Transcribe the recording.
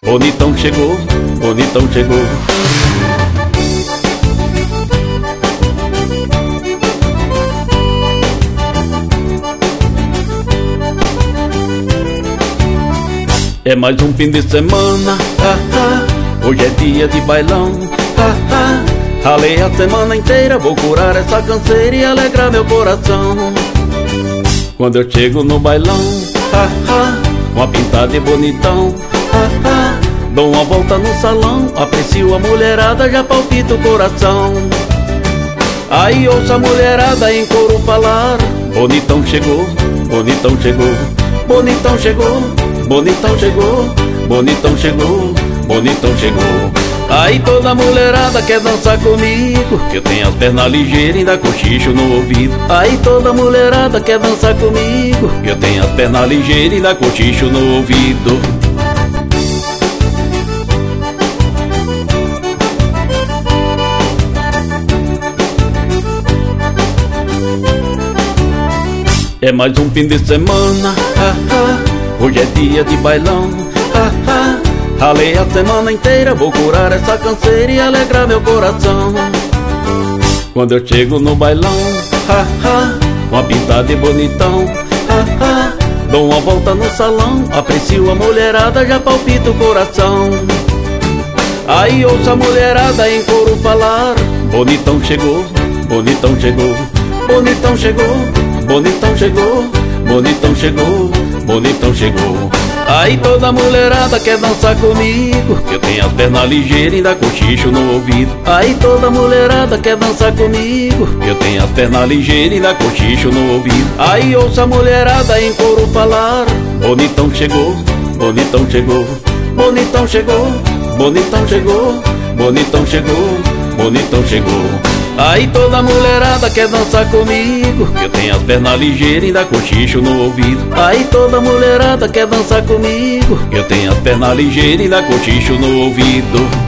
bonitão chegou, bonitão chegou. É mais um fim de semana, hoje é dia de bailão, ralei a semana inteira, vou curar essa canseira e alegrar meu coração. Quando eu chego no bailão, com a pintada de bonitão, dou uma volta no salão, aprecio a mulherada, já palpita o coração. Aí ouço a mulherada em coro falar: bonitão chegou, bonitão chegou, bonitão chegou, bonitão chegou, bonitão chegou, bonitão chegou. Aí toda mulherada quer dançar comigo, que eu tenho as pernas ligeiras e ainda cochicho no ouvido. Aí toda mulherada quer dançar comigo, que eu tenho as pernas ligeiras e ainda cochicho no ouvido. É mais um fim de semana, hoje é dia de bailão, ralei a semana inteira, vou curar essa canseira e alegrar meu coração. Quando eu chego no bailão, com a pintada de bonitão, dou uma volta no salão, aprecio a mulherada, já palpita o coração. Aí ouço a mulherada em coro falar: bonitão chegou, bonitão chegou, bonitão chegou, bonitão chegou, bonitão chegou, bonitão chegou. Aí toda mulherada quer dançar comigo, que eu tenho as pernas ligeiras e ainda cochicho no ouvido. Aí toda mulherada quer dançar comigo, que eu tenho as pernas ligeiras e ainda cochicho no ouvido. Aí ouço a mulherada em coro falar: bonitão chegou, bonitão chegou, bonitão chegou, bonitão chegou, bonitão chegou, bonitão chegou. Aí toda mulherada quer dançar comigo, que eu tenho as pernas ligeiras e ainda cochicho no ouvido. Aí toda mulherada quer dançar comigo, que eu tenho as pernas ligeiras e ainda cochicho no ouvido.